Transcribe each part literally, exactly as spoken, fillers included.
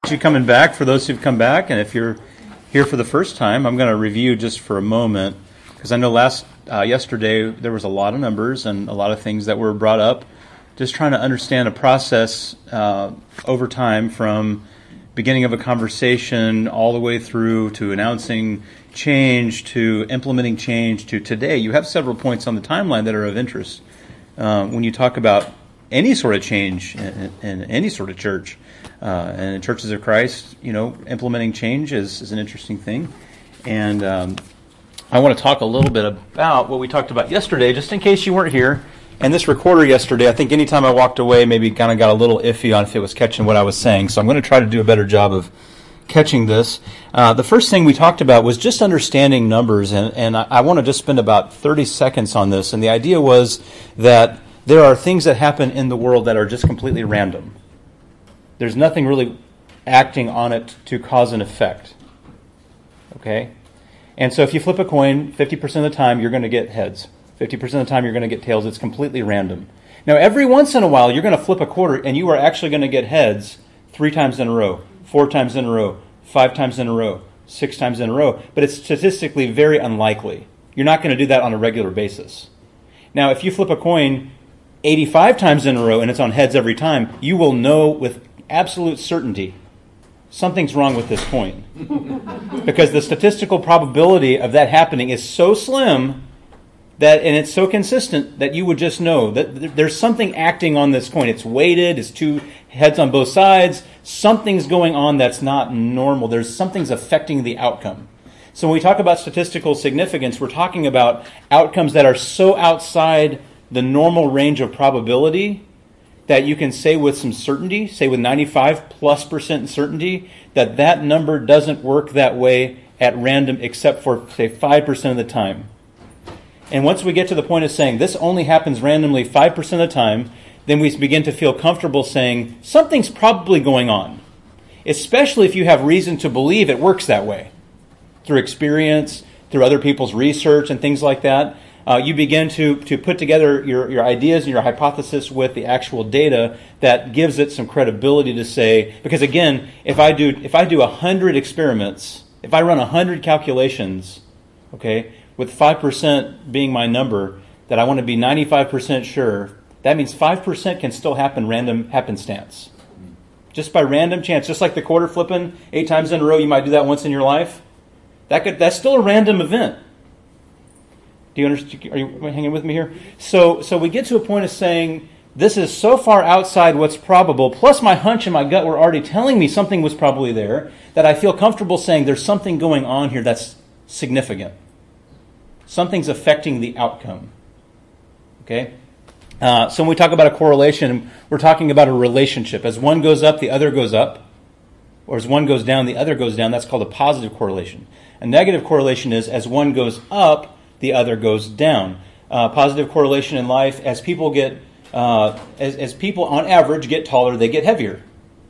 appreciate you coming back, for those who've come back. And if you're here for the first time, I'm going to review just for a moment, because I know last uh, yesterday there was a lot of numbers and a lot of things that were brought up, just trying to understand a process uh, over time from beginning of a conversation all the way through to announcing change, to implementing change, to today. You have several points on the timeline that are of interest uh, when you talk about any sort of change in, in any sort of church. Uh, and in Churches of Christ, you know, implementing change is, is an interesting thing. And um, I want to talk a little bit about what we talked about yesterday, just in case you weren't here. And this recorder yesterday, I think anytime I walked away, maybe kind of got a little iffy on if it was catching what I was saying. So I'm going to try to do a better job of catching this. Uh, the first thing we talked about was just understanding numbers. And, and I, I want to just spend about thirty seconds on this. And the idea was that there are things that happen in the world that are just completely random. There's nothing really acting on it to cause an effect. Okay? And so if you flip a coin, fifty percent of the time you're going to get heads. fifty percent of the time you're going to get tails. It's completely random. Now, every once in a while, you're going to flip a quarter, and you are actually going to get heads three times in a row, four times in a row, five times in a row, six times in a row. But it's statistically very unlikely. You're not going to do that on a regular basis. Now, if you flip a coin eighty-five times in a row, and it's on heads every time, you will know with absolute certainty something's wrong with this coin. Because the statistical probability of that happening is so slim that, and it's so consistent that you would just know that there's something acting on this coin. It's weighted, it's two heads on both sides. Something's going on that's not normal. There's something's affecting the outcome. So when we talk about statistical significance, we're talking about outcomes that are so outside the normal range of probability that you can say with some certainty, say with ninety-five plus percent certainty, that that number doesn't work that way at random except for, say, five percent of the time. And once we get to the point of saying this only happens randomly five percent of the time, then we begin to feel comfortable saying something's probably going on, especially if you have reason to believe it works that way, through experience, through other people's research and things like that. Uh, you begin to, to put together your, your ideas and your hypothesis with the actual data that gives it some credibility to say, because again, if I do if I do one hundred experiments, if I run one hundred calculations, okay, with five percent being my number, that I want to be ninety-five percent sure, that means five percent can still happen random happenstance. Just by random chance, just like the quarter flipping eight times in a row, you might do that once in your life. That could, that's still a random event. Do you understand? Are you hanging with me here? So, so we get to a point of saying, this is so far outside what's probable, plus my hunch and my gut were already telling me something was probably there, that I feel comfortable saying there's something going on here that's significant. Something's affecting the outcome. Okay? Uh, so when we talk about a correlation, we're talking about a relationship. As one goes up, the other goes up. Or as one goes down, the other goes down. That's called a positive correlation. A negative correlation is as one goes up, the other goes down. Uh, positive correlation in life, as people get, uh, as, as people on average get taller, they get heavier.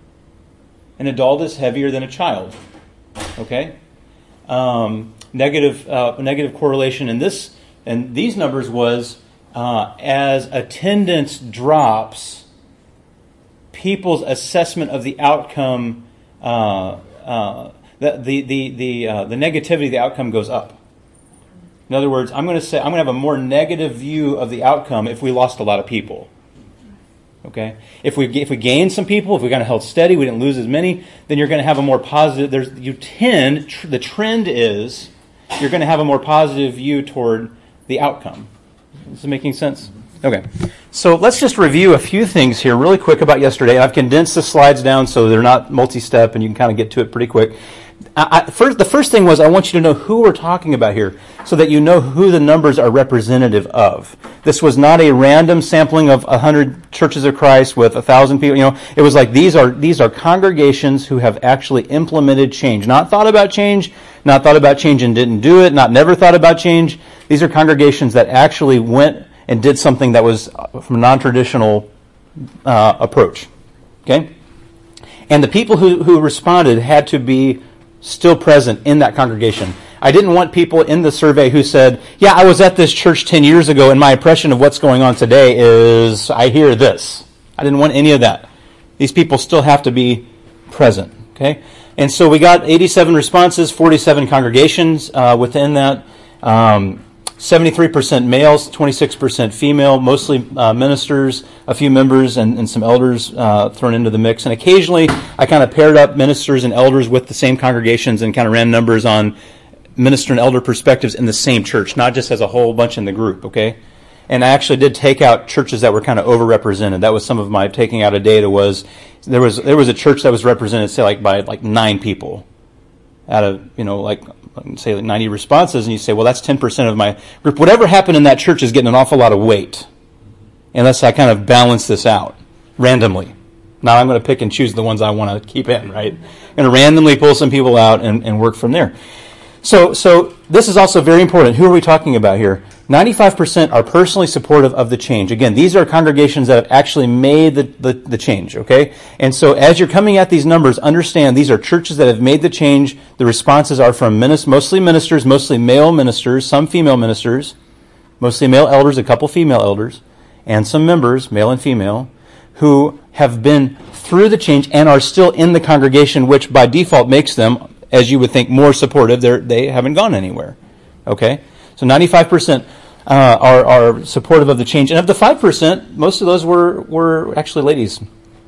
An adult is heavier than a child. Okay? Um, negative, uh, negative correlation in this, and these numbers was uh, as attendance drops, people's assessment of the outcome, uh, uh, the the the the, uh, the negativity of the outcome goes up. In other words, I'm going to say I'm going to have a more negative view of the outcome if we lost a lot of people. Okay, if we if we gained some people, if we kind of held steady, we didn't lose as many, then you're going to have a more positive. There's you tend tr- the trend is you're going to have a more positive view toward the outcome. Is it making sense? Okay, so let's just review a few things here really quick about yesterday. I've condensed the slides down so they're not multi-step, and you can kind of get to it pretty quick. I, I, first, the first thing was I want you to know who we're talking about here so that you know who the numbers are representative of. This was not a random sampling of one hundred Churches of Christ with one thousand people. You know, it was like these are these are congregations who have actually implemented change. Not thought about change, not thought about change and didn't do it, not never thought about change. These are congregations that actually went and did something that was from a non-traditional uh, approach. Okay? And the people who, who responded had to be still present in that congregation. I didn't want people in the survey who said, yeah, I was at this church ten years ago and my impression of what's going on today is I hear this. I didn't want any of that. These people still have to be present. Okay, and so we got eighty-seven responses, forty-seven congregations uh, within that. Um, seventy-three percent males, twenty-six percent female, mostly uh, ministers, a few members, and, and some elders uh, thrown into the mix. And occasionally, I kind of paired up ministers and elders with the same congregations and kind of ran numbers on minister and elder perspectives in the same church, not just as a whole bunch in the group, okay? And I actually did take out churches that were kind of overrepresented. That was some of my taking out of data was, there was there was a church that was represented, say, like by like nine people out of, you know, like, say like ninety responses, and you say, well, that's ten percent of my group. Whatever happened in that church is getting an awful lot of weight, unless I kind of balance this out randomly. Now I'm going to pick and choose the ones I want to keep in, right? I'm going to randomly pull some people out and, and work from there. So, so this is also very important. Who are we talking about here? ninety-five percent are personally supportive of the change. Again, these are congregations that have actually made the, the, the change, okay? And so as you're coming at these numbers, understand these are churches that have made the change. The responses are from minis- mostly ministers, mostly male ministers, some female ministers, mostly male elders, a couple female elders, and some members, male and female, who have been through the change and are still in the congregation, which by default makes them, as you would think, more supportive. They're, they haven't gone anywhere, okay? So ninety-five percent uh, are, are supportive of the change. And of the five percent, most of those were, were actually ladies.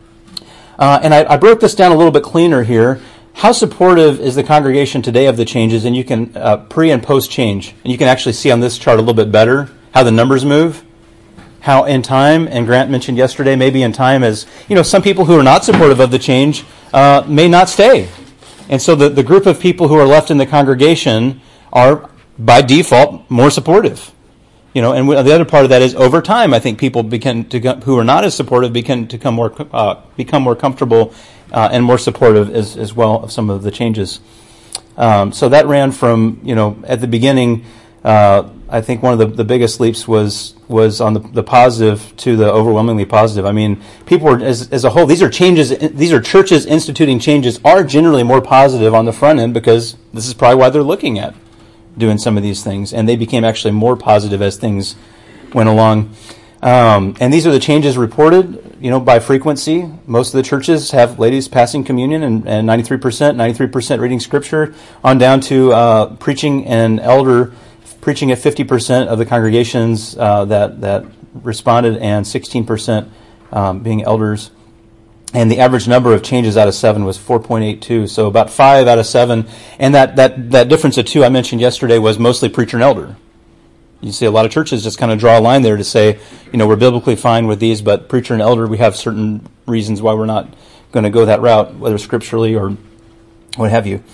Uh, and I, I broke this down a little bit cleaner here. How supportive is the congregation today of the changes? And you can uh, pre and post change. And you can actually see on this chart a little bit better how the numbers move. How in time, and Grant mentioned yesterday, maybe in time as, you know, some people who are not supportive of the change uh, may not stay. And so the, the group of people who are left in the congregation are, by default, more supportive. You know, and the other part of that is over time, I think people begin to go, who are not as supportive begin to become more uh, become more comfortable uh, and more supportive as, as well of some of the changes. Um, so that ran from, you know, at the beginning, uh, I think one of the, the biggest leaps was was on the, the positive to the overwhelmingly positive. I mean, people were, as, as a whole, these are changes, these are churches instituting changes are generally more positive on the front end because this is probably why they're looking at doing some of these things, and they became actually more positive as things went along. Um, and these are the changes reported, you know, by frequency. Most of the churches have ladies passing communion, and, and ninety-three percent, ninety-three percent reading scripture, on down to uh, preaching and elder preaching at fifty percent of the congregations uh, that that responded, and sixteen percent um, being elders. And the average number of changes out of seven was four point eight two, so about five out of seven. And that, that, that difference of two I mentioned yesterday was mostly preacher and elder. You see a lot of churches just kind of draw a line there to say, you know, we're biblically fine with these, but preacher and elder, we have certain reasons why we're not going to go that route, whether scripturally or what have you.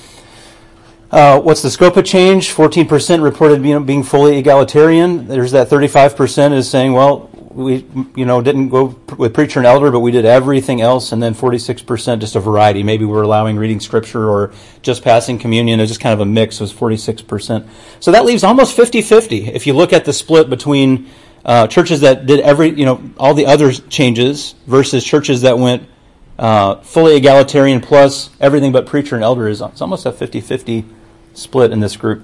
Uh, what's the scope of change? fourteen percent reported being, being fully egalitarian. There's that thirty-five percent is saying, well, we, you know, didn't go with preacher and elder, but we did everything else. And then forty-six percent just a variety. Maybe we're allowing reading scripture or just passing communion. It was just kind of a mix. It was forty-six percent. So that leaves almost fifty-fifty. If you look at the split between uh, churches that did every, you know, all the other changes versus churches that went uh, fully egalitarian plus everything but preacher and elder, is it's almost a fifty-fifty split in this group.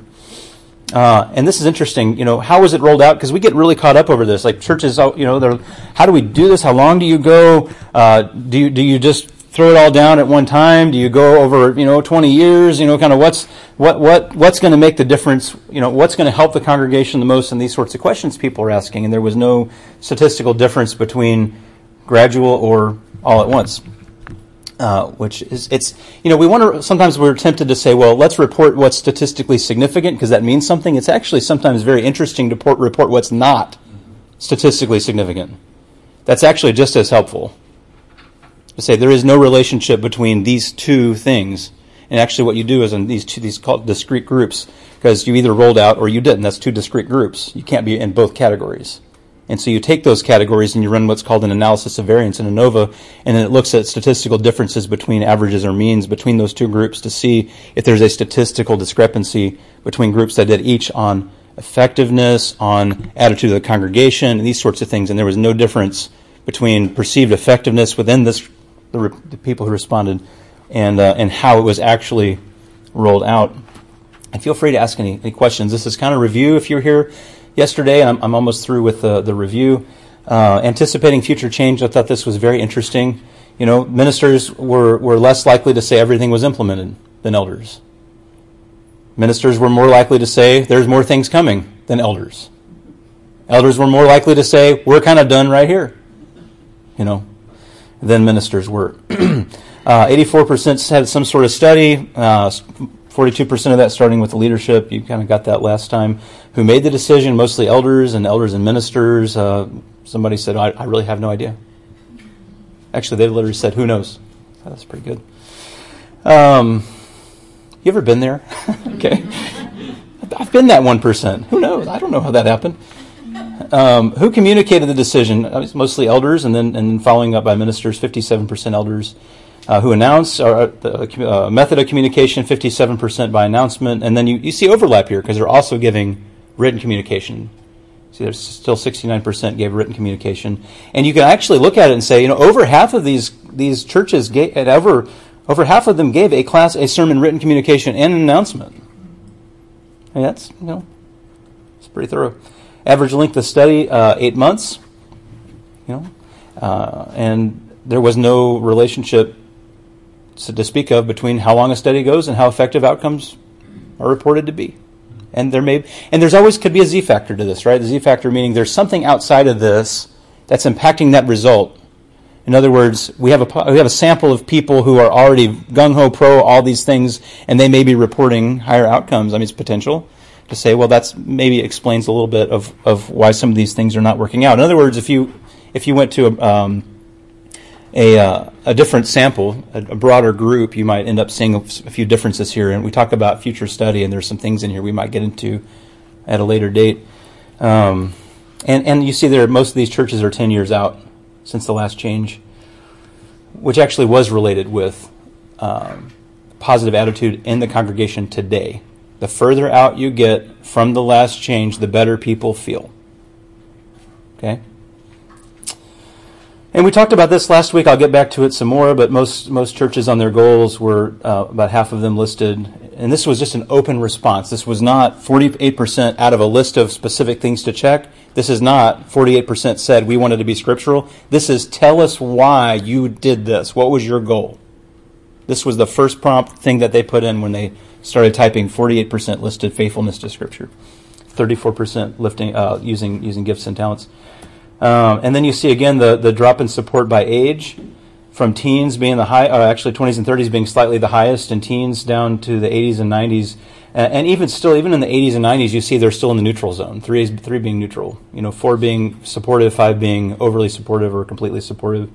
Uh, and this is interesting, you know, how was it rolled out? Because we get really caught up over this. Like churches, you know, they're, how do we do this? How long do you go? Uh, do you, do you just throw it all down at one time? Do you go over, you know, twenty years? You know, kind of what's, what, what, what's going to make the difference? You know, what's going to help the congregation the most? And these sorts of questions people are asking. And there was no statistical difference between gradual or all at once. Uh, which is, it's, you know, we want to, sometimes we're tempted to say, well, let's report what's statistically significant because that means something. It's actually sometimes very interesting to report, report what's not statistically significant. That's actually just as helpful. To say there is no relationship between these two things. And actually what you do is in these two, these called discrete groups, because you either rolled out or you didn't. That's two discrete groups. You can't be in both categories. And so you take those categories and you run what's called an analysis of variance in ANOVA, and then it looks at statistical differences between averages or means between those two groups to see if there's a statistical discrepancy between groups that did each on effectiveness, on attitude of the congregation, and these sorts of things. And there was no difference between perceived effectiveness within this, the, re, the people who responded and uh, and how it was actually rolled out. And feel free to ask any, any questions. This is kind of review if you're here yesterday, and I'm, I'm almost through with the, the review. Uh, anticipating future change, I thought this was very interesting. You know, ministers were, were less likely to say everything was implemented than elders. Ministers were more likely to say there's more things coming than elders. Elders were more likely to say we're kind of done right here, you know, than ministers were. uh, eighty-four percent had some sort of study, uh, forty-two percent of that starting with the leadership. You kind of got that last time. Who made the decision? Mostly elders and elders and ministers. Uh, somebody said, I, I really have no idea. Actually, they literally said, who knows? That's pretty good. Um, you ever been there? Okay. I've been that one percent. Who knows? I don't know how that happened. Um, who communicated the decision? It was mostly elders, and then and then following up by ministers, fifty-seven percent elders. Uh, who announced, or the uh, method of communication, fifty-seven percent by announcement. And then you, you see overlap here because they're also giving written communication. See, there's still sixty-nine percent gave written communication. And you can actually look at it and say, you know, over half of these these churches, gave, over over half of them gave a class, a sermon, written communication, and an announcement. And that's, you know, it's pretty thorough. Average length of study, uh, eight months. You know, uh, and there was no relationship to speak of between how long a study goes and how effective outcomes are reported to be. And there may, and there's always could be a Z factor to this, right? The Z factor meaning there's something outside of this that's impacting that result. In other words, we have a we have a sample of people who are already gung-ho pro all these things, and they may be reporting higher outcomes. I mean, it's potential to say, well, that's maybe explains a little bit of, of why some of these things are not working out. In other words, if you if you went to a um, a, uh, a different sample, a, a broader group, you might end up seeing a, a few differences here. And we talk about future study, and there's some things in here we might get into at a later date. Um, and, and you see there, most of these churches are ten years out since the last change, which actually was related with um, positive attitude in the congregation today. The further out you get from the last change, the better people feel. Okay? And we talked about this last week. I'll get back to it some more, but most most churches on their goals were uh, about half of them listed. And this was just an open response. This was not forty-eight percent out of a list of specific things to check. This is not forty-eight percent said we wanted to be scriptural. This is tell us why you did this. What was your goal? This was the first prompt thing that they put in when they started typing. forty-eight percent listed faithfulness to Scripture. thirty-four percent lifting uh, using using gifts and talents. Um, and then you see again the, the drop in support by age, from teens being the high, uh, actually twenties and thirties being slightly the highest, and teens down to the eighties and nineties. Uh, and even still, even in the eighties and nineties, you see they're still in the neutral zone. Three, three being neutral. You know, four being supportive, five being overly supportive or completely supportive.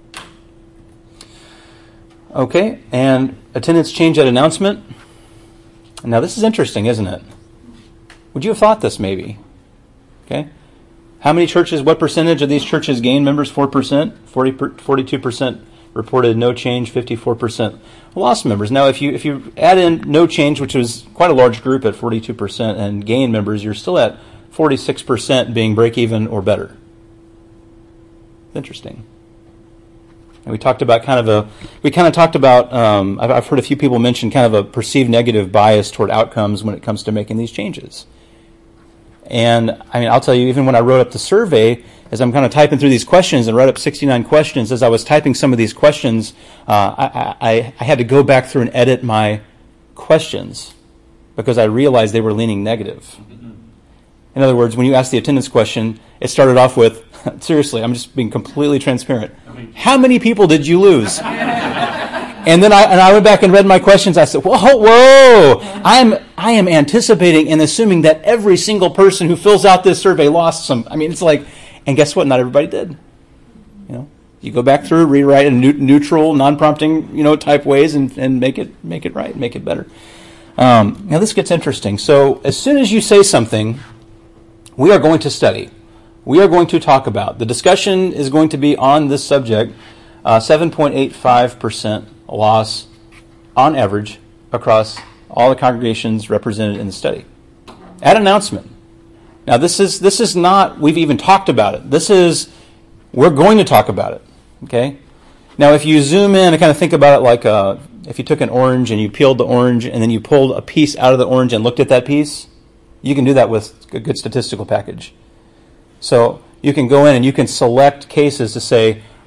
Okay, and attendance change at announcement. Now this is interesting, isn't it? Would you have thought this maybe? Okay. How many churches, what percentage of these churches gained members? four percent. forty, forty-two percent reported no change, fifty-four percent lost members. Now, if you if you add in no change, which was quite a large group at forty-two percent, and gain members, you're still at forty-six percent being break-even or better. Interesting. And we talked about kind of a, we kind of talked about, um, I've, I've heard a few people mention kind of a perceived negative bias toward outcomes when it comes to making these changes. And I mean, I'll tell you, even when I wrote up the survey, as I'm kind of typing through these questions and wrote up sixty-nine questions, as I was typing some of these questions, uh, I, I, I had to go back through and edit my questions because I realized they were leaning negative. In other words, when you ask the attendance question, it started off with, seriously, I'm just being completely transparent. How many people did you lose? And then I and I went back and read my questions. I said, whoa, whoa, I'm I am anticipating and assuming that every single person who fills out this survey lost some. I mean, it's like, and guess what? Not everybody did. You know, you go back through, rewrite in neutral, non-prompting, you know, type ways, and, and make it make it right, make it better. Um, now this gets interesting. So as soon as you say something, we are going to study. We are going to talk about. The discussion is going to be on this subject. Uh, seven point eight five percent loss on average across all the congregations represented in the study. At announcement. Now this is this is not, we've even talked about it. This is, we're going to talk about it. Okay? Now if you zoom in and kind of think about it like a, if you took an orange and you peeled the orange and then you pulled a piece out of the orange and looked at that piece, you can do that with a good statistical package. So you can go in and you can select cases to say,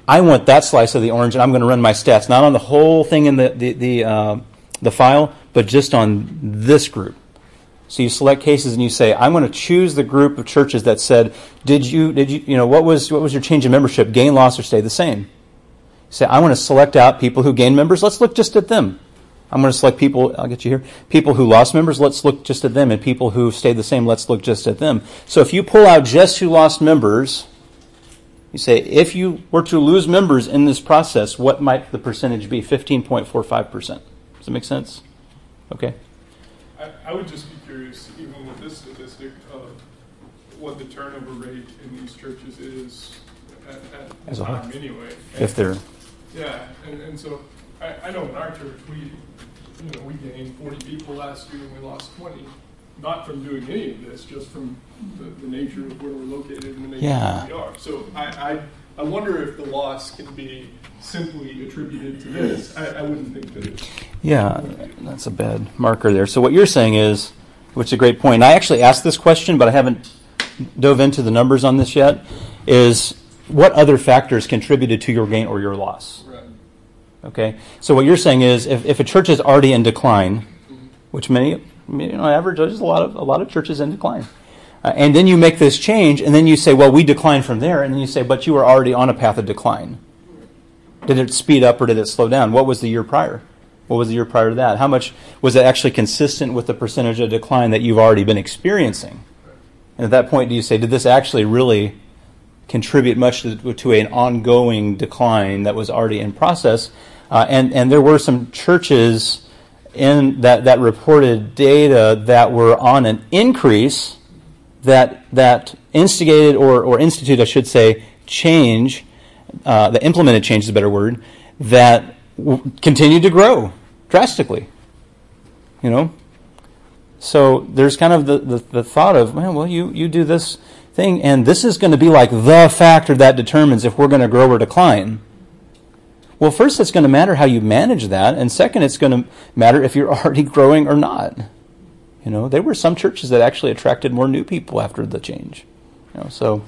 I want that slice of the orange, and I'm going to run my stats, not on the whole thing in the the the, uh, the file, but just on this group. So you select cases and you say, I'm going to choose the group of churches that said, did you did you you know what was what was your change in membership? Gain, loss, or stay the same? You say, I want to select out people who gained members. Let's look just at them. I'm going to select people, I'll get you here, people who lost members, let's look just at them, and people who stayed the same, let's look just at them. So if you pull out just who lost members, you say, if you were to lose members in this process, what might the percentage be? fifteen point four five percent. Does that make sense? Okay. I, I would just be curious, even with this statistic, of what the turnover rate in these churches is at, at As the a time whole. anyway. If they're... Yeah, and, and so I, I know in our church, we you know, we gained forty people last year and we lost twenty. Not from doing any of this, just from the, the nature of where we're located and the nature Yeah. of where we are. So I, I I wonder if the loss can be simply attributed to this. I, I wouldn't think that it's... Yeah, that's a bad marker there. So what you're saying is, which is a great point, and I actually asked this question, but I haven't dove into the numbers on this yet, is what other factors contributed to your gain or your loss? Right. Okay, so what you're saying is, if, if a church is already in decline, Mm-hmm. which many, you know, average, there's a lot of a lot of churches in decline, uh, and then you make this change, and then you say, well, we declined from there, and then you say, but you were already on a path of decline. Did it speed up or did it slow down? What was the year prior? What was the year prior to that? How much was it actually consistent with the percentage of decline that you've already been experiencing? And at that point, do you say, did this actually really contribute much to, to an ongoing decline that was already in process? Uh, and, and there were some churches in that, that reported data that were on an increase that that instigated or, or instituted, I should say, change, uh, that implemented change is a better word, that w- continued to grow drastically. You know? So there's kind of the, the, the thought of, well, well, you, you do this thing, and this is going to be like the factor that determines if we're going to grow or decline. Well, first, it's going to matter how you manage that, and second, it's going to matter if you're already growing or not. You know, there were some churches that actually attracted more new people after the change. You know, so,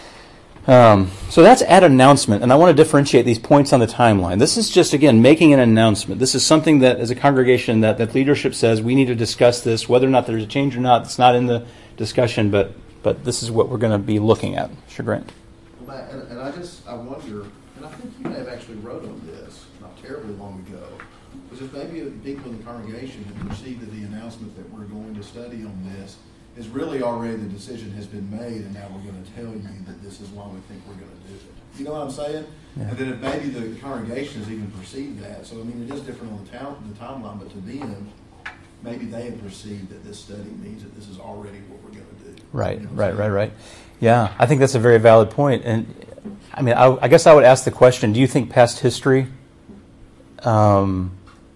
um, so that's at announcement, and I want to differentiate these points on the timeline. This is just, again, making an announcement. This is something that, as a congregation, that, that leadership says we need to discuss this, whether or not there's a change or not. It's not in the discussion, but but this is what we're going to be looking at. Sure, Grant. Well, and, and I just I wonder, and I think you may have actually wrote on this not terribly long ago, was if maybe people in the congregation have perceived that the announcement that we're going to study on this is really already the decision has been made, and now we're going to tell you that this is why we think we're going to do it. You know what I'm saying? Yeah. And then if maybe the congregation has even perceived that. So I mean, it is different on the, town, the timeline, but to them, maybe they have perceived that this study means that this is already what we're going to do. Right, you know right, right, right. Yeah, I think that's a very valid point. And I mean, I, I guess I would ask the question: do you think past history um,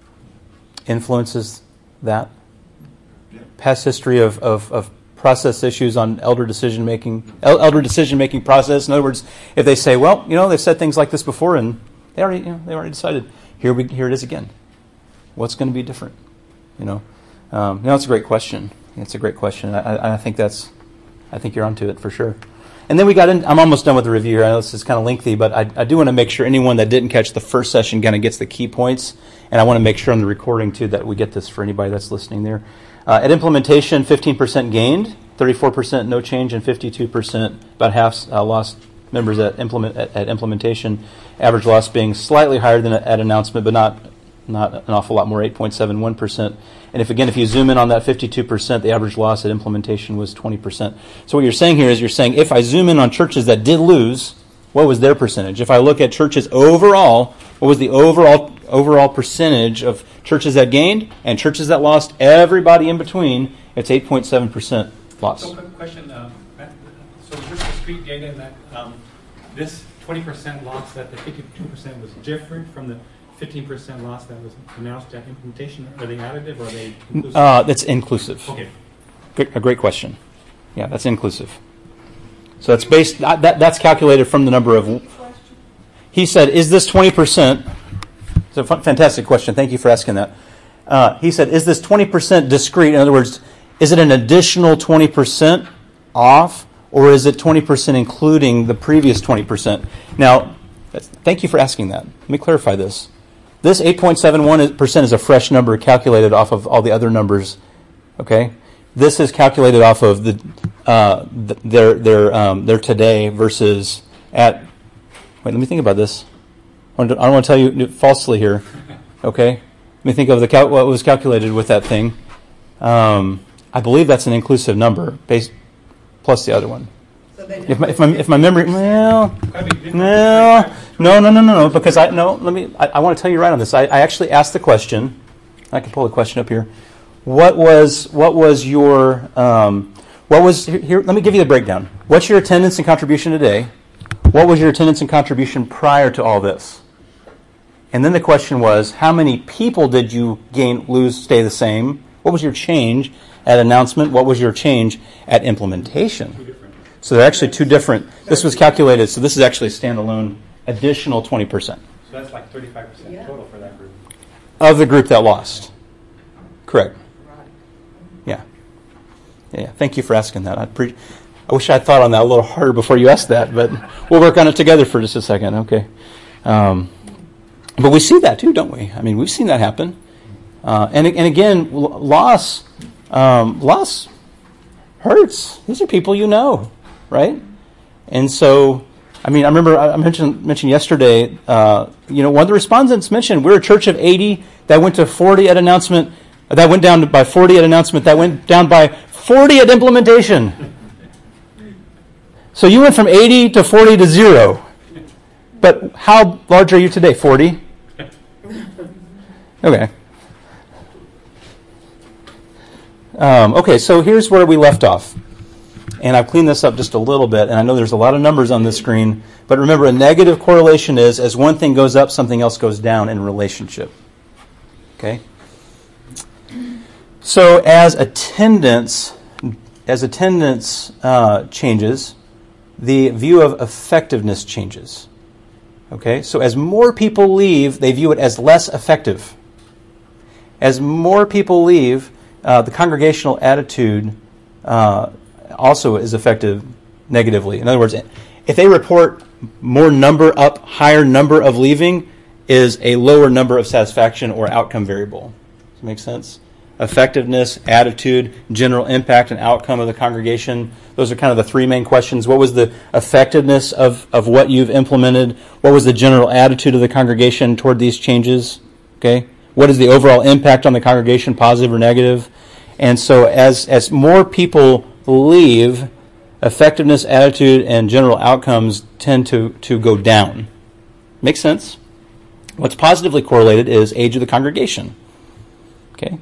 influences that? Yeah. Past history of, of, of process issues on elder decision making, elder decision making process. In other words, if they say, well, you know, they've said things like this before, and they already, you know, they already decided. Here we, here it is again. What's going to be different? You know, um, you know, it's a great question. It's a great question. I, I think that's, I think you're onto it for sure. And then we got in, I'm almost done with the review here. I know this is kind of lengthy, but I, I do want to make sure anyone that didn't catch the first session kind of gets the key points. And I want to make sure on the recording, too, that we get this for anybody that's listening there. Uh, at implementation, fifteen percent gained, thirty-four percent no change, and fifty-two percent, about half uh, lost members at, implement, at, at implementation. Average loss being slightly higher than at announcement, but not not an awful lot more, eight point seven one percent. And if, again, if you zoom in on that fifty-two percent, the average loss at implementation was twenty percent. So what you're saying here is you're saying if I zoom in on churches that did lose, what was their percentage? If I look at churches overall, what was the overall overall percentage of churches that gained and churches that lost, everybody in between? It's eight point seven percent loss. So quick question, uh, so is this discrete data that um, this twenty percent loss, that the fifty-two percent was different from the fifteen percent loss that was announced at implementation? Are they additive or are they inclusive? Uh, that's inclusive. Okay. Great, a great question. Yeah, that's inclusive. So it's based, that, that's calculated from the number of, he said, is this twenty percent, it's a fantastic question, thank you for asking that. Uh, he said, is this twenty percent discrete? In other words, is it an additional twenty percent off, or is it twenty percent including the previous twenty percent? Now, That's, thank you for asking that. Let me clarify this. This eight point seven one percent is a fresh number calculated off of all the other numbers. Okay, this is calculated off of the uh, their their um, their today versus at. Wait, let me think about this. I don't want to tell you falsely here. Okay, let me think of the cal- what was calculated with that thing. Um, I believe that's an inclusive number, based plus the other one. So they If my, if my if my memory, well, That'd be different. no, no, no, no, no, no, because I no. Let me. I, I want to tell you right on this. I, I actually asked the question. I can pull the question up here. What was what was your um, what was here, here? Let me give you the breakdown. What's your attendance and contribution today? What was your attendance and contribution prior to all this? And then the question was, how many people did you gain, lose, stay the same? What was your change at announcement? What was your change at implementation? So they're actually two different. This was calculated, so this is actually a standalone additional twenty percent. So that's like thirty-five percent Yeah. total for that group. Of the group that lost. Correct. Yeah. Yeah, thank you for asking that. I, pre- I wish I had thought on that a little harder before you asked that, but we'll work on it together for just a second. Okay. Um, but we see that too, don't we? I mean, we've seen that happen. Uh, and, and again, l- loss, um, loss hurts. These are people you know, right? And so, I mean, I remember I mentioned mentioned yesterday, uh, you know, one of the respondents mentioned we're a church of eighty that went to forty at announcement, that went down by forty at announcement, that went down by forty at implementation. So you went from eighty to forty to zero. But how large are you today? forty? Okay. Um, okay, so here's where we left off. And I've cleaned this up just a little bit, and I know there's a lot of numbers on this screen, but remember, a negative correlation is as one thing goes up, something else goes down in relationship. Okay? So as attendance, as attendance uh, changes, the view of effectiveness changes. Okay? So as more people leave, they view it as less effective. As more people leave, uh, the congregational attitude uh, also is affected negatively. In other words, if they report more number up, higher number of leaving is a lower number of satisfaction or outcome variable. Does that make sense? Effectiveness, attitude, general impact and outcome of the congregation. Those are kind of the three main questions. What was the effectiveness of, of what you've implemented? What was the general attitude of the congregation toward these changes? Okay. What is the overall impact on the congregation, positive or negative? And so as as more people leave, effectiveness, attitude, and general outcomes tend to, to go down. Makes sense? What's positively correlated is age of the congregation. Okay?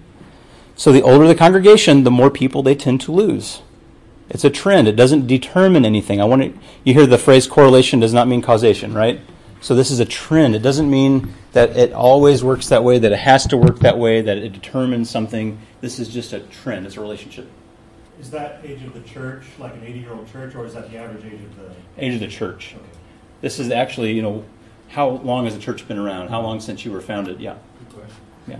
So the older the congregation, the more people they tend to lose. It's a trend. It doesn't determine anything. I want to, you hear the phrase correlation does not mean causation, right? So this is a trend. It doesn't mean that it always works that way, that it has to work that way, that it determines something. This is just a trend. It's a relationship. Is that age of the church like an eighty-year-old church, or is that the average age of the... Age of the church. Okay. This is actually, you know, how long has the church been around? How long since you were founded? Yeah. Good question.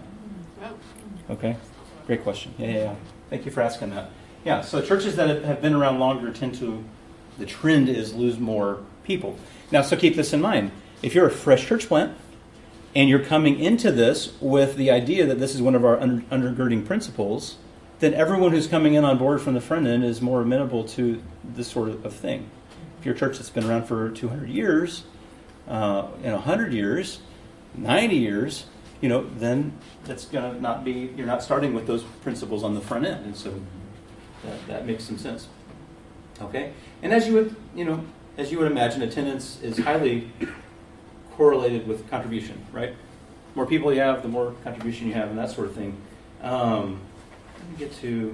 Yeah. Okay. Great question. Yeah, yeah, yeah. Thank you for asking that. Yeah, so churches that have been around longer tend to, the trend is lose more people. Now, so keep this in mind. If you're a fresh church plant and you're coming into this with the idea that this is one of our under, undergirding principles, then everyone who's coming in on board from the front end is more amenable to this sort of thing. If you're a church that's been around for two hundred years, uh, in one hundred years, ninety years, you know, then that's going to not be, you're not starting with those principles on the front end. And so that, that makes some sense. Okay? And as you would, you know, as you would imagine, attendance is highly correlated with contribution, right? The more people you have, the more contribution you have, and that sort of thing. Um, let me get to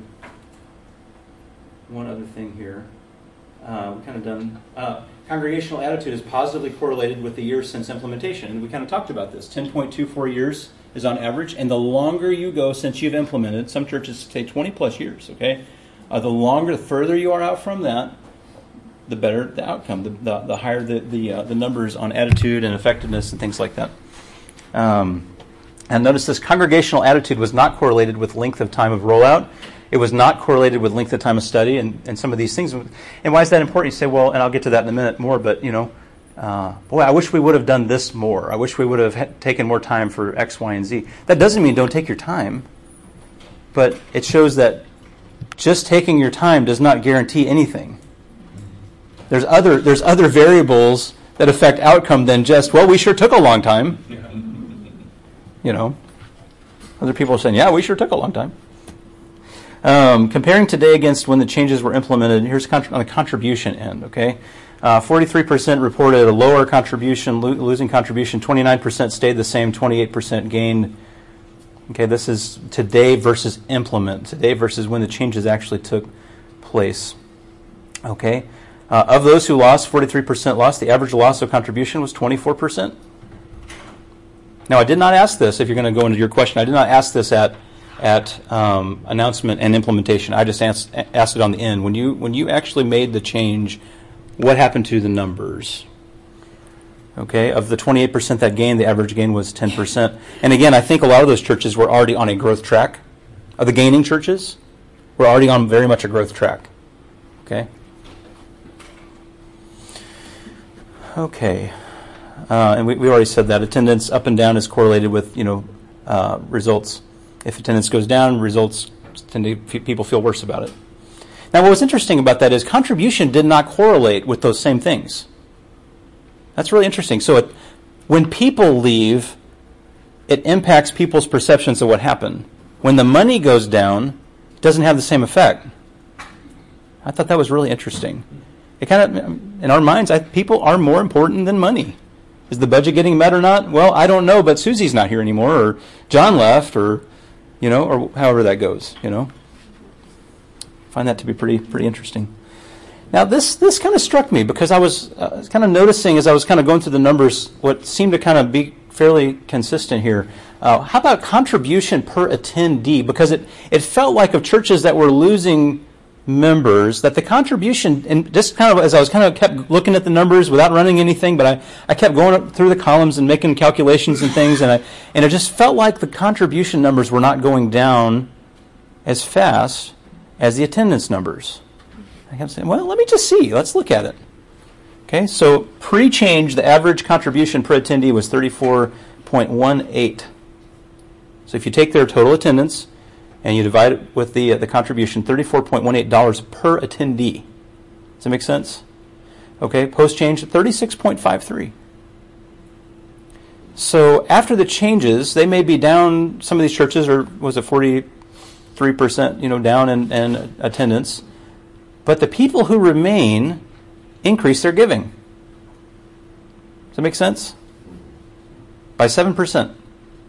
one other thing here. Uh, we kind of done. Uh, congregational attitude is positively correlated with the years since implementation, and we kind of talked about this. ten point two four years is on average, and the longer you go since you've implemented, some churches say twenty plus years. Okay, uh, the longer, the further you are out from that, the better the outcome, the the, the higher the the, uh, the numbers on attitude and effectiveness and things like that. Um, and notice this congregational attitude was not correlated with length of time of rollout. It was not correlated with length of time of study and, and some of these things. And why is that important? You say, well, and I'll get to that in a minute more, but, you know, uh, boy, I wish we would have done this more. I wish we would have ha- taken more time for X, Y, and Z. That doesn't mean don't take your time, but it shows that just taking your time does not guarantee anything. There's other there's other variables that affect outcome than just, well, we sure took a long time. You know, other people are saying, yeah, we sure took a long time. Um, comparing today against when the changes were implemented, here's contr- on the contribution end, okay? Uh, forty-three percent reported a lower contribution, lo- losing contribution, twenty-nine percent stayed the same, twenty-eight percent gained. Okay, this is today versus implement, today versus when the changes actually took place. Okay, uh, of those who lost, forty-three percent lost. The average loss of contribution was twenty-four percent. Now, I did not ask this, if you're going to go into your question, I did not ask this at at um, announcement and implementation. I just asked, asked it on the end. When you when you actually made the change, what happened to the numbers? Okay, of the twenty-eight percent that gained, the average gain was ten percent. And again, I think a lot of those churches were already on a growth track. Of the gaining churches, were already on very much a growth track. Okay. Okay. Uh, and we, we already said that attendance up and down is correlated with, you know, uh, results. If attendance goes down, results tend to people feel worse about it. Now, what was interesting about that is contribution did not correlate with those same things. That's really interesting. So it, when people leave, it impacts people's perceptions of what happened. When the money goes down, it doesn't have the same effect. I thought that was really interesting. It kind of, in our minds, I, people are more important than money. Is the budget getting met or not? Well, I don't know, but Susie's not here anymore, or John left, or, you know, or however that goes, you know. I find that to be pretty pretty interesting. Now, this this kind of struck me because I was uh, kind of noticing as I was kind of going through the numbers what seemed to kind of be fairly consistent here. Uh, how about contribution per attendee? Because it, it felt like of churches that were losing members, that the contribution, and just kind of as I was kind of kept looking at the numbers without running anything, but I, I kept going up through the columns and making calculations and things, and I and it just felt like the contribution numbers were not going down as fast as the attendance numbers. I kept saying, well, let me just see. Let's look at it. Okay, so pre-change, the average contribution per attendee was thirty-four point one eight. So if you take their total attendance and you divide it with the uh, the contribution, thirty-four point one eight dollars per attendee. Does that make sense? Okay, post-change, thirty-six point five three. So after the changes, they may be down, some of these churches, or was it forty-three percent, you know, down in, in attendance. But the people who remain increase their giving. Does that make sense? By seven percent.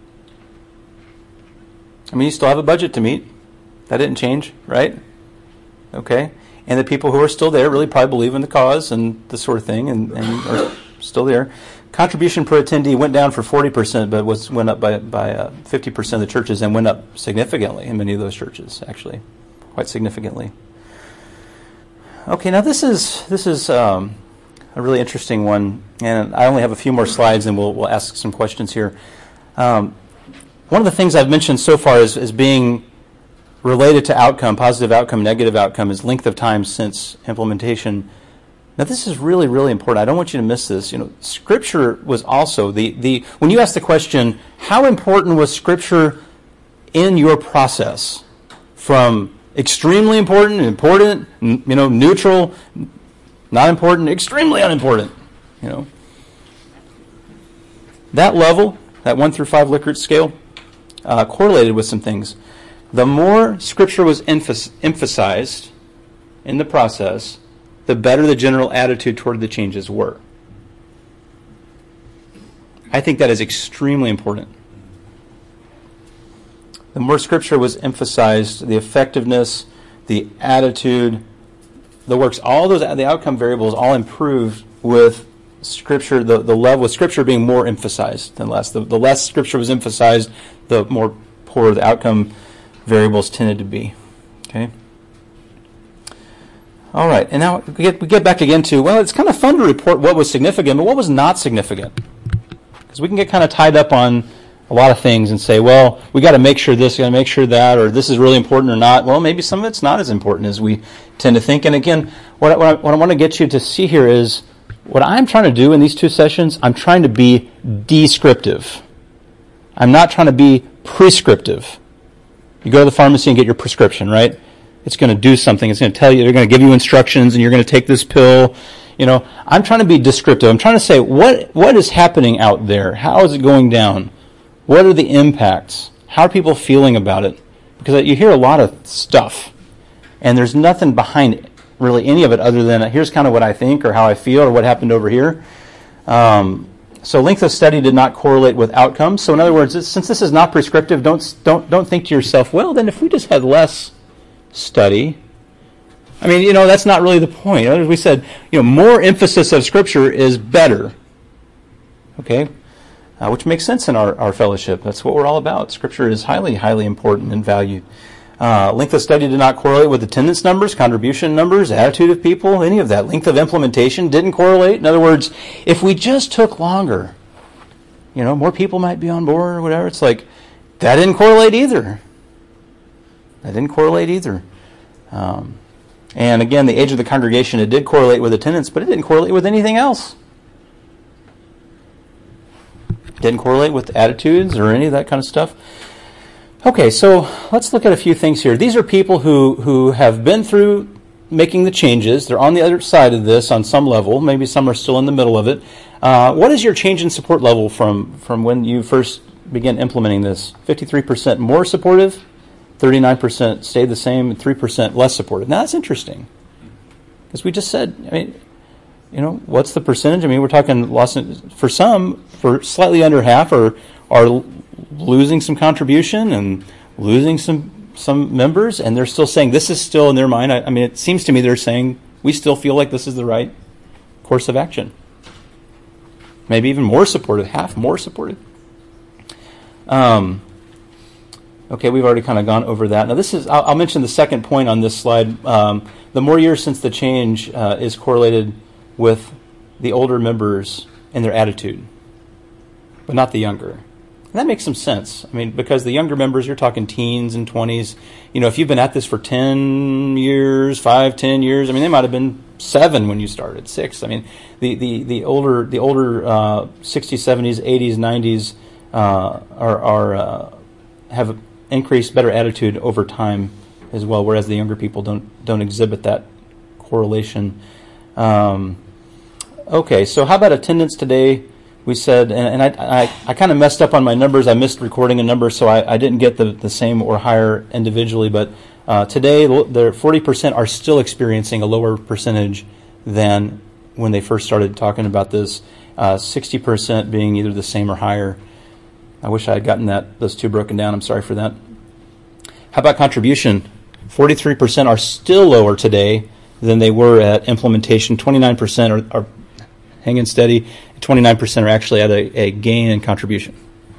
I mean, you still have a budget to meet. That didn't change, right? Okay. And the people who are still there really probably believe in the cause and this sort of thing and, and are still there. Contribution per attendee went down for forty percent, but was went up by, by uh, fifty percent of the churches and went up significantly in many of those churches, actually. Quite significantly. Okay, now this is this is um, a really interesting one, and I only have a few more slides, and we'll we'll ask some questions here. Um, one of the things I've mentioned so far is, is being related to outcome, positive outcome, negative outcome, is length of time since implementation. Now, this is really, really important. I don't want you to miss this. You know, Scripture was also the the when you ask the question, how important was Scripture in your process, from extremely important, important, you know, neutral, not important, extremely unimportant, you know. That level, that one through five Likert scale, uh, correlated with some things. The more Scripture was emph- emphasized in the process, the better the general attitude toward the changes were. I think that is extremely important. The more Scripture was emphasized, the effectiveness, the attitude, the works, all those the outcome variables all improved with Scripture, the, the level of Scripture being more emphasized than less. The, the less Scripture was emphasized, the more poor the outcome variables tended to be. Okay. All right, and now we get, we get back again to, well, it's kind of fun to report what was significant, but what was not significant? Because we can get kind of tied up on a lot of things and say, well, we got to make sure this, we got to make sure that, or this is really important or not. Well, maybe some of it's not as important as we tend to think. And again, what I, what I, what I want to get you to see here is what I'm trying to do in these two sessions, I'm trying to be descriptive. I'm not trying to be prescriptive. You go to the pharmacy and get your prescription, right? It's going to do something. It's going to tell you, they're going to give you instructions, and you're going to take this pill. You know, I'm trying to be descriptive. I'm trying to say, what what is happening out there? How is it going down? What are the impacts? How are people feeling about it? Because you hear a lot of stuff, and there's nothing behind it, really any of it other than here's kind of what I think or how I feel or what happened over here. Um, so length of study did not correlate with outcomes. So in other words, since this is not prescriptive, don't don't don't think to yourself, well, then if we just had less study, I mean, you know, that's not really the point. As we said, you know, more emphasis of Scripture is better. Okay, uh, which makes sense in our, our fellowship. That's what we're all about. Scripture is highly, highly important and valued. Uh, length of study did not correlate with attendance numbers, contribution numbers, attitude of people, any of that. Length of implementation didn't correlate. In other words, if we just took longer, you know, more people might be on board or whatever. It's like, that didn't correlate either. That didn't correlate either. Um, and again, the age of the congregation, it did correlate with attendance, but it didn't correlate with anything else. Didn't correlate with attitudes or any of that kind of stuff. Okay, so let's look at a few things here. These are people who, who have been through making the changes. They're on the other side of this on some level. Maybe some are still in the middle of it. Uh, what is your change in support level from, from when you first began implementing this? fifty-three percent more supportive, thirty-nine percent stayed the same, and three percent less supportive. Now, that's interesting. Because we just said, I mean, you know, what's the percentage? I mean, we're talking loss in, for some, for slightly under half are are losing some contribution and losing some some members, and they're still saying this is still in their mind. I, I mean, it seems to me they're saying we still feel like this is the right course of action. Maybe even more supportive, half more supportive. Um, okay, we've already kind of gone over that. Now, this is I'll, I'll mention the second point on this slide. Um, the more years since the change uh, is correlated with the older members and their attitude, but not the younger. And that makes some sense. I mean, because the younger members, you're talking teens and twenties. You know, if you've been at this for ten years, five, ten years, I mean, they might have been seven when you started, six. I mean, the, the, the older the older uh, sixties, seventies, eighties, nineties uh, are, are uh, have increased better attitude over time as well, whereas the younger people don't don't exhibit that correlation. Um, okay, so how about attendance today? We said, and, and I, I, I kind of messed up on my numbers. I missed recording a number, so I, I didn't get the, the same or higher individually. But uh, today, the forty percent are still experiencing a lower percentage than when they first started talking about this. Uh, sixty percent being either the same or higher. I wish I had gotten that those two broken down. I'm sorry for that. How about contribution? forty-three percent are still lower today than they were at implementation. twenty-nine percent are, are hanging steady. twenty-nine percent are actually at a, a gain in contribution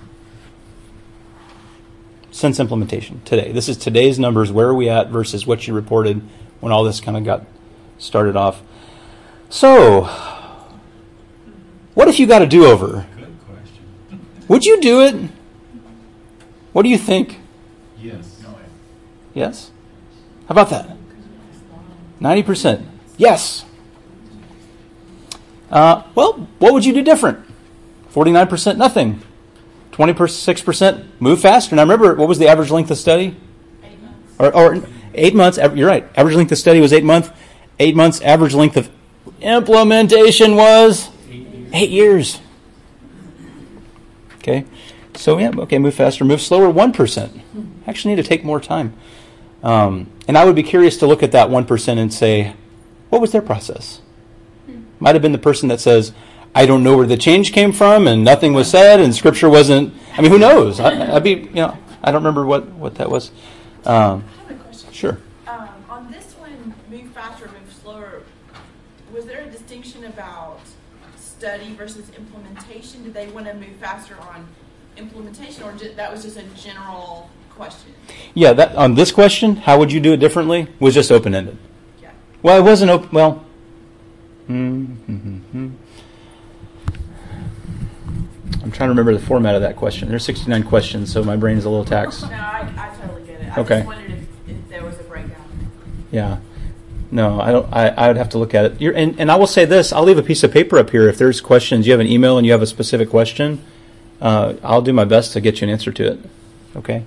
since implementation today. This is today's numbers. Where are we at versus what you reported when all this kind of got started off? So, what if you got a do-over? Good question. Would you do it? What do you think? Yes. No. Yes? How about that? ninety percent. Yes. Uh, well, what would you do different? forty-nine percent, nothing. twenty-six percent, move faster. Now remember, what was the average length of study? Eight months. Or, or eight months, you're right. Average length of study was eight months. Eight months, average length of implementation was eight years. Okay, so yeah, okay, move faster. Move slower, one percent. Actually need to take more time. Um, and I would be curious to look at that one percent and say, what was their process? Might have been the person that says, I don't know where the change came from, and nothing was said, and Scripture wasn't. I mean, who knows? I, I'd be, you know, I don't remember what, what that was. Um, I have a question. sure. Um, on this one, move faster, move slower, was there a distinction about study versus implementation? Did they want to move faster on implementation, or did, that was just a general question? Yeah, that on this question, how would you do it differently, was just open-ended. Yeah. Well, it wasn't open. Well. Mm-hmm. I'm trying to remember the format of that question. There's sixty-nine questions, so my brain is a little taxed. No, I, I totally get it. I Okay. just wondered if, if there was a breakdown. Yeah. No, I don't. I, I would have to look at it. You're, and, and I will say this: I'll leave a piece of paper up here. If there's questions, you have an email and you have a specific question, uh, I'll do my best to get you an answer to it. Okay.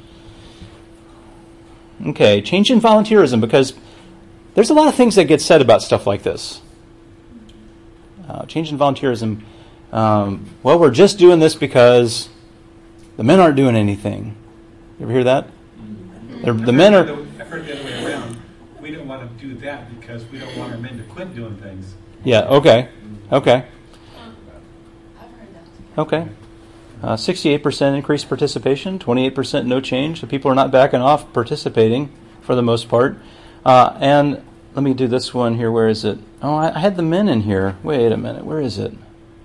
Okay. Change in volunteerism, because there's a lot of things that get said about stuff like this. Uh, change in volunteerism. Um, well, we're just doing this because the men aren't doing anything. You ever hear that? They're, the men are. I've heard the other way around. We don't want to do that because we don't want our men to quit doing things. Yeah. Okay. Okay. I've heard that. Okay. Uh, sixty-eight percent increased participation, twenty-eight percent no change. The people are not backing off participating for the most part. Uh, and let me do this one here. Where is it? Oh, I, I had the men in here. Wait a minute. Where is it?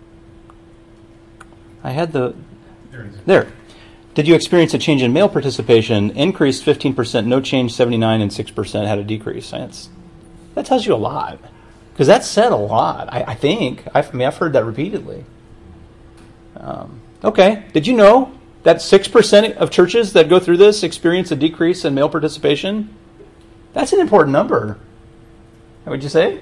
I had the... There it is. There. Did you experience a change in male participation? Increased fifteen percent, no change seventy-nine, and six percent had a decrease. That's, that tells you a lot. Because that said a lot, I, I think. I've, I mean, I've heard that repeatedly. Um, okay. Did you know that six percent of churches that go through this experience a decrease in male participation? That's an important number. What would you say?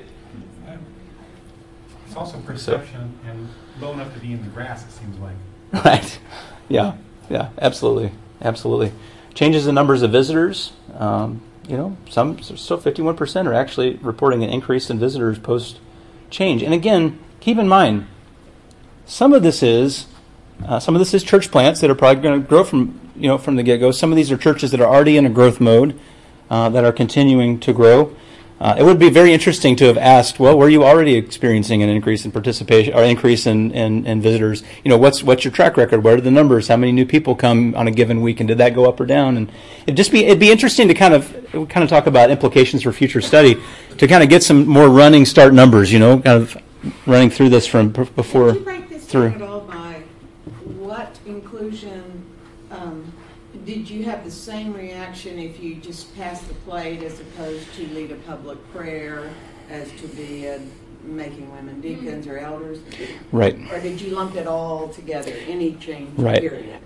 It's also perception and low enough to be in the grass, it seems like. Right. Yeah. Yeah, absolutely. Absolutely. Changes in numbers of visitors. Um, you know, some, so fifty-one percent are actually reporting an increase in visitors post-change. And again, keep in mind, some of this is, uh, some of this is church plants that are probably going to grow from, you know, from the get-go. Some of these are churches that are already in a growth mode, uh, that are continuing to grow. Uh, it would be very interesting to have asked, well, were you already experiencing an increase in participation or increase in, in, in visitors? You know, what's what's your track record? What are the numbers? How many new people come on a given week, and did that go up or down? And it'd just be it'd be interesting to kind of kind of talk about implications for future study, to kind of get some more running start numbers. You know, kind of running through this from p- before Did you break this through. down at all by what inclusion? Um, did you have the same reaction if you just passed the plate as opposed to lead a public prayer, as to be a, making women deacons or elders? Right. Or did you lump it all together? Any change? Right. Period.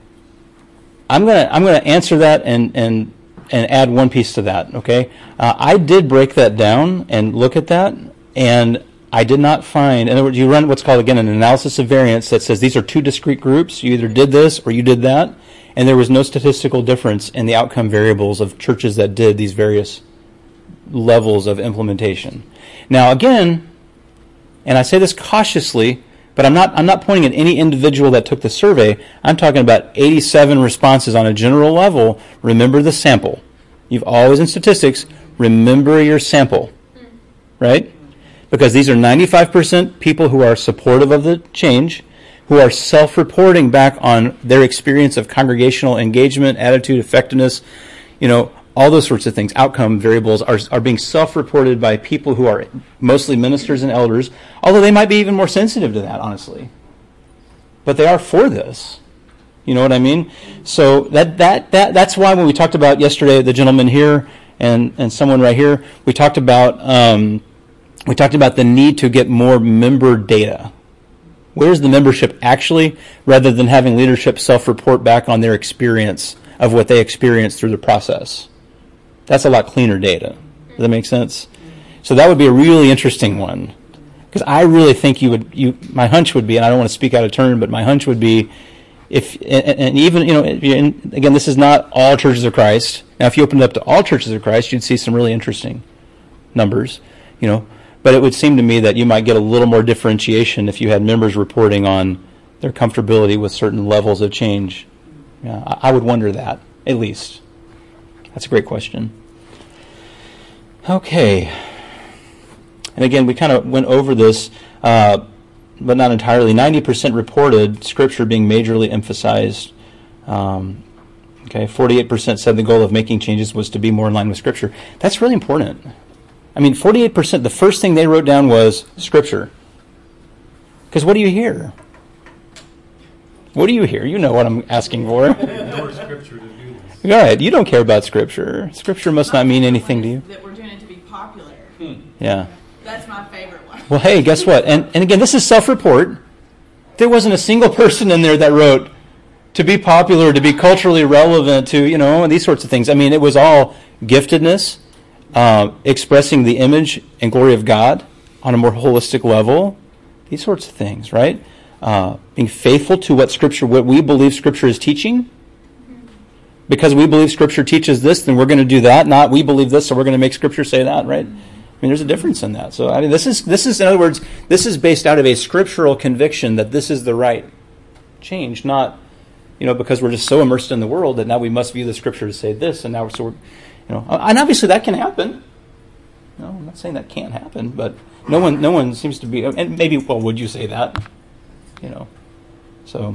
I'm gonna I'm gonna answer that and and and add one piece to that. Okay, uh, I did break that down and look at that, and I did not find. In other words, you run what's called again an analysis of variance that says these are two discrete groups. You either did this or you did that, and there was no statistical difference in the outcome variables of churches that did these various levels of implementation. Now, again, and I say this cautiously, but I'm not I'm not pointing at any individual that took the survey. I'm talking about eighty-seven responses on a general level. Remember the sample. You've always in statistics, remember your sample, right? Because these are ninety-five percent people who are supportive of the change, who are self-reporting back on their experience of congregational engagement, attitude, effectiveness, you know, all those sorts of things. Outcome variables are are being self-reported by people who are mostly ministers and elders, although they might be even more sensitive to that, honestly. But they are for this. You know what I mean? So that that that that's why when we talked about yesterday, the gentleman here and, and someone right here, we talked about um, we talked about the need to get more member data. Where's the membership actually, rather than having leadership self-report back on their experience of what they experienced through the process? That's a lot cleaner data. Does that make sense? So that would be a really interesting one, because I really think you would. You, my hunch would be, and I don't want to speak out of turn, but my hunch would be, if and, and even you know, and again, this is not all churches of Christ. Now, if you opened it up to all churches of Christ, you'd see some really interesting numbers. You know. But it would seem to me that you might get a little more differentiation if you had members reporting on their comfortability with certain levels of change. Yeah, I, I would wonder that, at least. That's a great question. Okay. And again, we kind of went over this, uh, but not entirely. ninety percent reported Scripture being majorly emphasized. Um, okay, forty-eight percent said the goal of making changes was to be more in line with Scripture. That's really important. I mean, forty-eight percent, the first thing they wrote down was Scripture. Because what do you hear? What do you hear? You know what I'm asking for. Ignore Scripture to do this. All right, you don't care about Scripture. Scripture must not mean anything to you. That we're doing it to be popular. Yeah. That's my favorite one. Well, hey, guess what? And and again, this is self-report. There wasn't a single person in there that wrote to be popular, to be culturally relevant, to, you know, these sorts of things. I mean, it was all giftedness, uh, expressing the image and glory of God on a more holistic level, these sorts of things, right? Uh, being faithful to what Scripture, what we believe Scripture is teaching. Because we believe Scripture teaches this, then we're going to do that. Not we believe this, so we're going to make Scripture say that, right? I mean, there's a difference in that. So, I mean, this is this is in other words, this is based out of a scriptural conviction that this is the right change, not, you know, because we're just so immersed in the world that now we must view the Scripture to say this, and now we're so, we're, you know, and obviously that can happen. No, I'm not saying that can't happen, but no one, no one seems to be, and maybe, well, would you say that? You know, so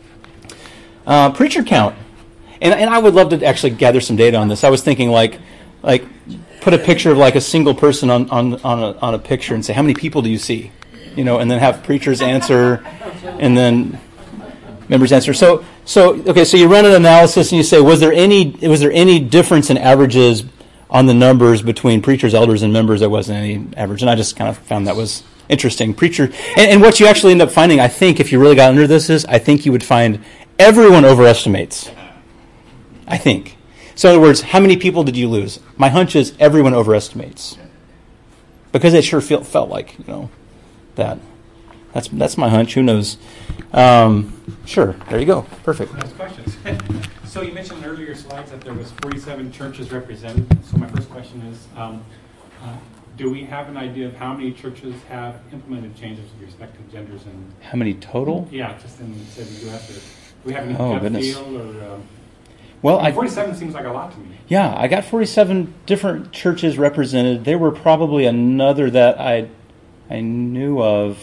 uh, preacher count. And, and I would love to actually gather some data on this. I was thinking like, like put a picture of like a single person on, on, on, a, on a picture and say, how many people do you see? You know, and then have preachers answer and then members answer. So, so okay, so you run an analysis and you say, was there any was there any difference in averages on the numbers between preachers, elders, and members? There wasn't any average. And I just kind of found that was interesting. Preacher, and, and what you actually end up finding, I think, if you really got under this is, I think you would find everyone overestimates. I think. So in other words, how many people did you lose? My hunch is everyone overestimates. Because it sure feel, felt like, you know, that. That's that's my hunch. Who knows? Um, sure. There you go. Perfect. Nice questions. So you mentioned in earlier slides that there was forty-seven churches represented. So my first question is, um, uh, do we have an idea of how many churches have implemented changes with respect to genders and... How many total? Yeah, just in say, the U S. Or, do we have any Oh, gut goodness. feel or... Um, Well, I mean, I forty-seven seems like a lot to me. yeah, I got forty-seven different churches represented. There were probably another that I I knew of.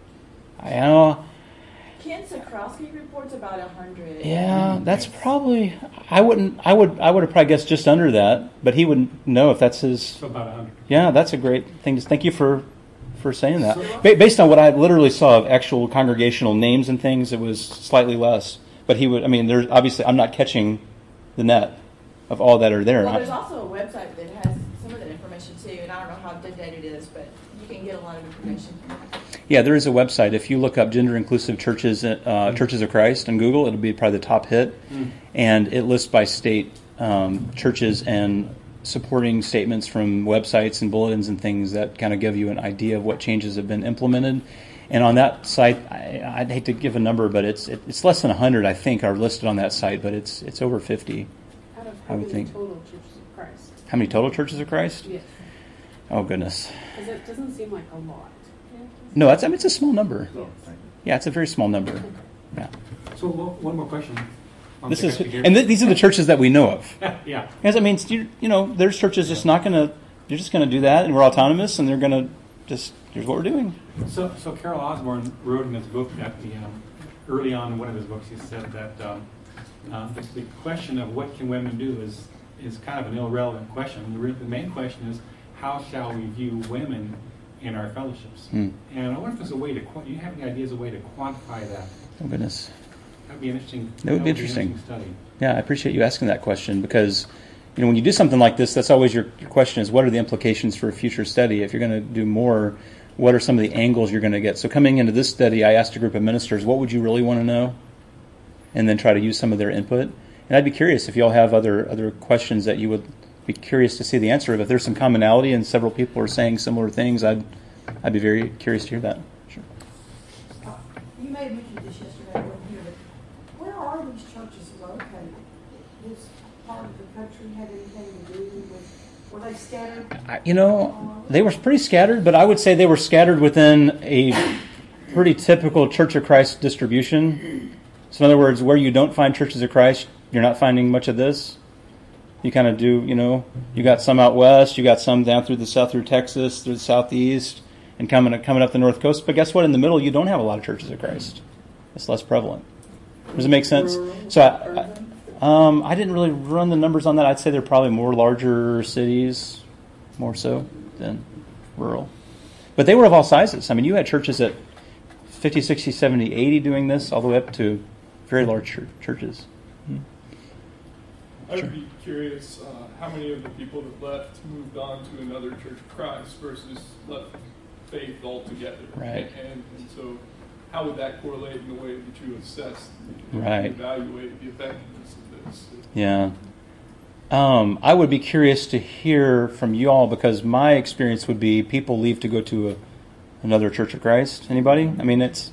I don't know. Ken Sakrowski reports about a hundred. Yeah, that's probably. I wouldn't. I would. I would have probably guessed just under that, but he wouldn't know if that's his. So about a hundred. Yeah, that's a great thing. To, thank you for for saying that. Ba- based on what I literally saw of actual congregational names and things, it was slightly less. But he would. I mean, there's obviously. I'm not catching the net of all that are there. Well, there's also a website that has some of that information too, and I don't know how updated it is, but you can get a lot of information. Yeah, there is a website. If you look up gender inclusive churches, uh, mm. Churches of Christ on Google, it'll be probably the top hit, mm. and it lists by state um, churches and supporting statements from websites and bulletins and things that kind of give you an idea of what changes have been implemented. And on that site, I, I'd hate to give a number, but it's it, it's less than one hundred, I think, are listed on that site, but it's it's over fifty. Out of I would think. total Churches of Christ? How many total Churches of Christ? Yes. Oh, goodness. Because it doesn't seem like a lot. No, that's, I mean, it's a small number. Yes. Yeah, it's a very small number. Yeah. So one more question. I'll This pick is, up here. and th- these are the churches that we know of. Yeah. Because I mean, you, you know, there's churches just not going to, they're just going to do that, and we're autonomous, and they're going to just, here's what we're doing. So, so Carol Osborne wrote in his book that the um, early on in one of his books, he said that um, uh, the, the question of what can women do is is kind of an irrelevant question. The, re- the main question is how shall we view women in our fellowships? Hmm. And I wonder if there's a way to. Do you have any ideas of a way to quantify that? Oh goodness, That'd be interesting. That would be an interesting. study. Yeah, I appreciate you asking that question because, you know, when you do something like this, that's always your, your question is what are the implications for a future study? If you're going to do more, what are some of the angles you're going to get? So coming into this study, I asked a group of ministers, what would you really want to know? And then try to use some of their input. And I'd be curious if you all have other other questions that you would be curious to see the answer of. If there's some commonality and several people are saying similar things, I'd I'd be very curious to hear that. Sure. You may have mentioned this yesterday, I wasn't here, but where are these churches located? This part of the country have anything to do with, were they scattered? I, you know, they were pretty scattered, but I would say they were scattered within a pretty typical Church of Christ distribution. So in other words, where you don't find Churches of Christ, you're not finding much of this. You kind of do, you know, you got some out west, you got some down through the south, through Texas, through the southeast, and coming coming up the north coast. But guess what? In the middle, you don't have a lot of Churches of Christ. It's less prevalent. Does it make sense? So I, I, um, I didn't really run the numbers on that. I'd say they're probably more larger cities, more so than rural. But they were of all sizes. I mean, you had churches at fifty, sixty, seventy, eighty doing this, all the way up to very large church, churches. Hmm. I would be curious uh, how many of the people that left moved on to another Church of Christ versus left faith altogether. Right. And, and so how would that correlate in the way that you assess and Right. evaluate the effectiveness of this? Yeah. Um, I would be curious to hear from you all, because my experience would be people leave to go to a, another Church of Christ. Anybody? I mean, it's.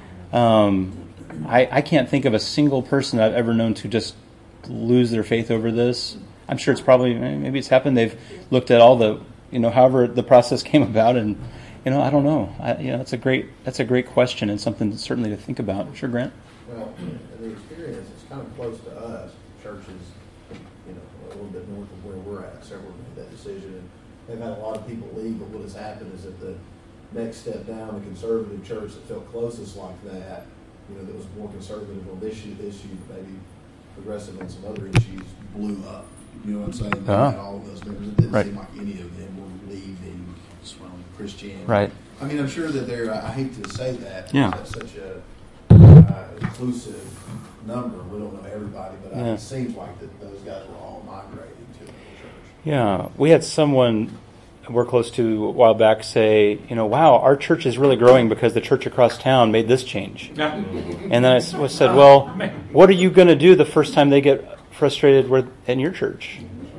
Um, I, I can't think of a single person I've ever known to just lose their faith over this. I'm sure it's probably, maybe it's happened. They've looked at all the, you know, however the process came about, and, you know, I don't know. I, you know, that's a great, that's a great question, and something certainly to think about. Sure, Grant? Well, in the experience, it's kind of close to us. Churches, you know, a little bit north of where we're at, several made that decision. And they've had a lot of people leave, but what has happened is that the next step down, the conservative church that felt closest like that, you know, that was more conservative on this issue, this issue, but maybe progressive on some other issues, blew up. You know what I'm saying? They Uh-huh. had all of those members. It didn't Right. seem like any of them were leaving Christianity. Right. I mean, I'm sure that they're, I hate to say that, because Yeah. that's such a uh, inclusive number. We don't know everybody, but Yeah. it seems like that those guys were all migrating to another church. Yeah, we had someone we're close to a while back say, you know, wow, our church is really growing because the church across town made this change. And then I s- was said, well, what are you going to do the first time they get frustrated with in your church?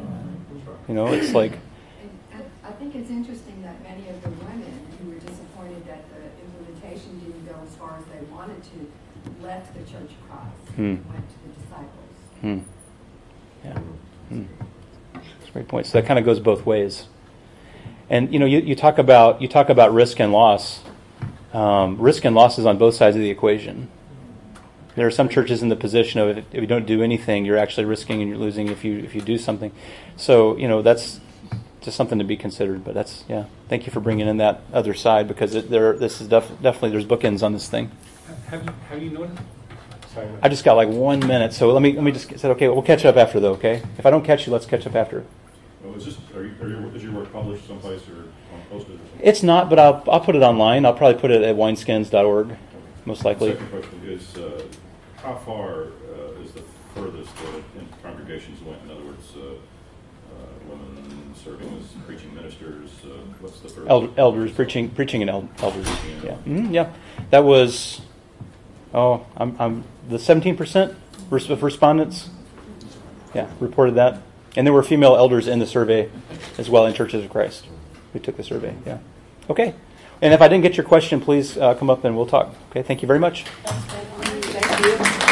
You know, it's like, And, and I think it's interesting that many of the women who were disappointed that the implementation didn't go as far as they wanted to left the Church of Christ Hmm. and went to the disciples. hmm, yeah, hmm. That's a great point. So that kind of goes both ways. And you know, you, you talk about you talk about risk and loss. Um, risk and loss is on both sides of the equation. There are some churches in the position of if you don't do anything, you're actually risking and you're losing if you if you do something. So you know that's just something to be considered. But that's yeah. Thank you for bringing in that other side, because it, there this is def, definitely there's bookends on this thing. Have you, have you noticed? Sorry. I just got like one minute, so let me let me just say okay. We'll catch up after though. Okay. If I don't catch you, let's catch up after. Well, is this, are you, are you, is your work published someplace or on posted or something? It's not, but I'll I'll put it online. I'll probably put it at wineskins dot org, most likely. Second question is, uh, how far uh, is the furthest that in congregations went? In other words, uh, uh, women serving as preaching ministers. Uh, what's the furthest? Eld- elders preaching, preaching and el- elders. Yeah, mm, yeah. That was oh, I'm I'm the seventeen percent of respondents. Yeah, reported that, and there were female elders in the survey as well in Churches of Christ who took the survey. Yeah. Okay. And if I didn't get your question, please uh, come up and we'll talk. Okay. Thank you very much. Thank you.